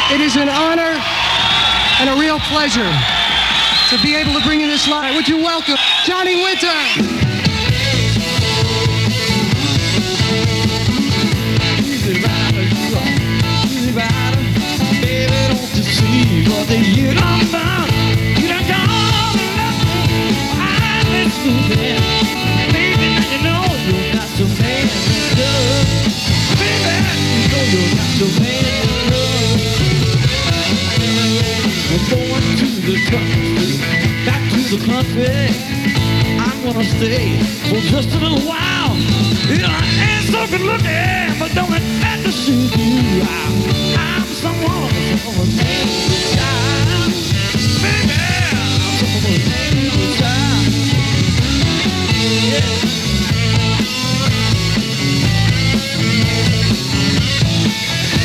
It is an honor and a real pleasure to be able to bring you this live. Would you welcome Johnny Winter? Easy rider, easy rider. Baby, don't you see what you done done? You done gone and left me. I listen to them. Baby, now you know you got to pay me good. Baby, you know you got to pay me good. We're going to the country, back to the country. I'm gonna stay for just a little while. You know, I ain't so good looking, but don't let that deceive you.